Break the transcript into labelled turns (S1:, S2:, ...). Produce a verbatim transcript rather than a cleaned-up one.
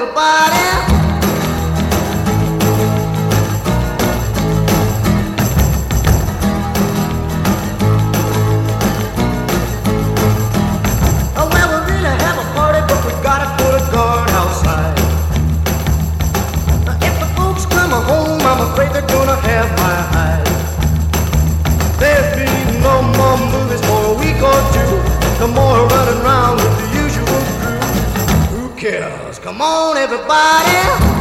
S1: everybody. Oh, well, we really have a party, but we gotta put a guard outside. Now, if the folks come home, I'm afraid they're gonna have my hide. There'll be no more movies for a week or two. No more running around with the usual crew. Who cares? Come on, everybody.